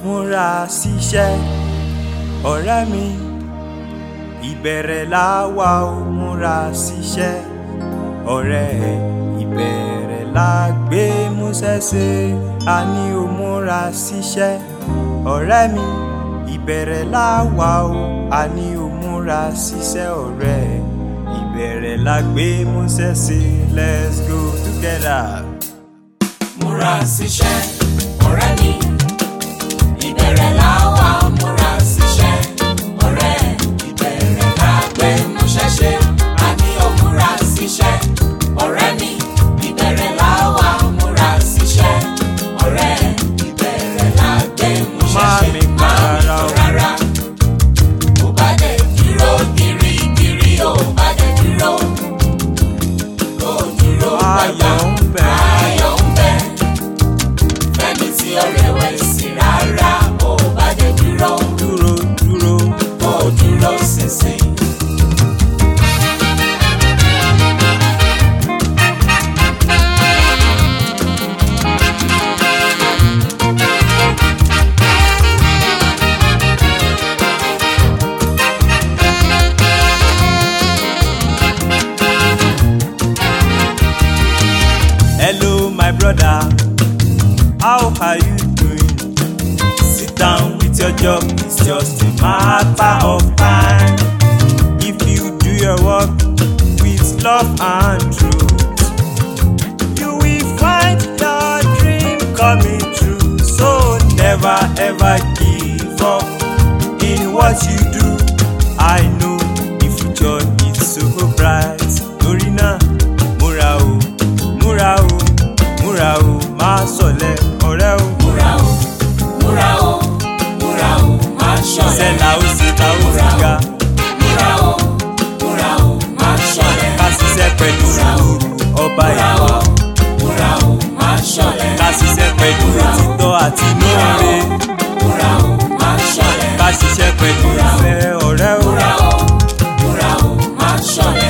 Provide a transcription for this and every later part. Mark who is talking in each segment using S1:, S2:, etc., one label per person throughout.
S1: múra síṣẹ́ ọ̀rẹ́ mi ìbẹ̀rẹ̀ la wà ó múra síṣẹ́ ọ̀rẹ́ ìbẹ̀rẹ̀ la gbé múṣẹ́ ṣe a ní ó múra síṣẹ́ ọ̀rẹ́ mi ìbẹ̀rẹ̀ la wà ó a ní ó múra síṣẹ́ ọ̀rẹ́ ìbẹ̀rẹ̀ la gbé múṣẹ́ ṣe let's go together.
S2: múra síṣẹ́ ọ̀rẹ́ mi ìbẹ̀rẹ̀ la wà ó múra síṣẹ́ ọ̀rẹ́ ìbẹ̀rẹ̀ la gbé múṣẹ́ ṣe a ní ó múra síṣẹ́ ọ̀rẹ́ mi ìbẹ̀rẹ̀ la wà ó múra síṣẹ́ ọ̀rẹ́ ìbẹ̀rẹ̀ la gbé múṣẹ́ ṣe má mi tó rárá ó bá dé dúró gírígírí ó bá dé dúró ó dúró gbàgbà ayọ̀ ń bẹ fẹ́ni tí ó rẹ̀wẹ̀sì rárá ó bá dé dúró ó dúró ṣinṣin.
S1: Hello my brother, how are you doing? Sit down with your job, it's just a matter of time. If you do your work with love and truth, you will find your dream coming true. So never ever give up in what you do. I know the future is so bright. Torí náà, múra o, múra o, múra o, má ṣọ̀lẹ ọ̀rẹ́ o.
S2: múra o múra o múra o má ṣọ̀lẹ.
S1: Sẹ́la ó sì ta ó sì ga.
S2: múra o múra o má ṣọ̀lẹ.
S1: Ká ṣiṣẹ́ pẹ̀lú sùúrù ọba ìwà.
S2: múra o má ṣọ̀lẹ.
S1: Ká ṣiṣẹ́ pẹ̀lú òtítọ́ àti lóore.
S2: múra o má ṣọ̀lẹ.
S1: Ká ṣiṣẹ́ pẹ̀lú ìfẹ́ ọ̀rẹ́ o.
S2: múra o má ṣọ̀lẹ.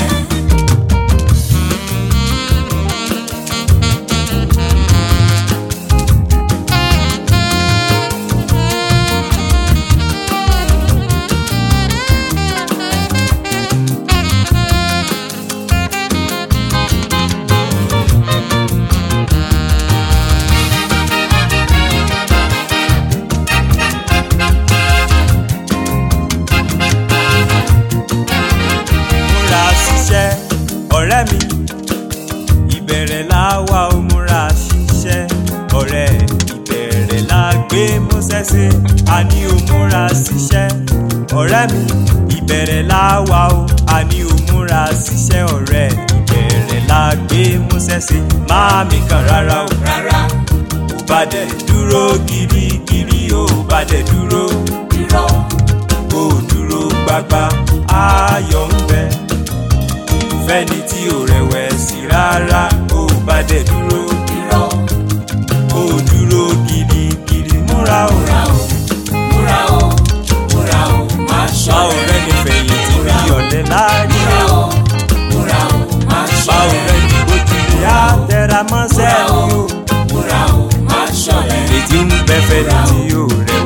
S1: Múra ṣiṣẹ́ ọ̀rẹ́ mi ìbẹ̀rẹ̀ la wà ó múra ṣiṣẹ́ ọ̀rẹ́ ìbẹ̀rẹ̀ la gbé múṣẹ́ ṣe a ní ó múra ṣiṣẹ́ ọ̀rẹ́ mi ìbẹ̀rẹ̀ la wà ó a ní ó múra ṣiṣẹ́ ọ̀rẹ́ ìbẹ̀rẹ̀ la gbé múṣẹ́ ṣe má mi kàn rárá o
S2: rárá
S1: ó bá dẹ̀ dúró gírígírí ó bá dẹ̀ dúró
S2: dúró
S1: ó dúró gbágbá ayọ̀ ń bẹ fẹ́ni tí ò rẹ̀wẹ̀sì rárá ó bá dẹ̀ dúró
S2: dúró
S1: ó dúró gidigidi múra o.
S2: múra o múra o má
S1: bá
S2: ṣọ̀lẹ.
S1: ọ̀rẹ́ ní fẹ̀yìntì bí ọ̀lẹ láàyè
S2: múra o má
S1: bá
S2: ṣọ̀lẹ.
S1: ọ̀rẹ́ ní bójúlé á tẹra mọ́ṣẹ́ ni o
S2: múra o má ṣọ̀lẹ.
S1: ètí ń bẹ fẹ́ni tí ò rẹ̀wẹ̀sì.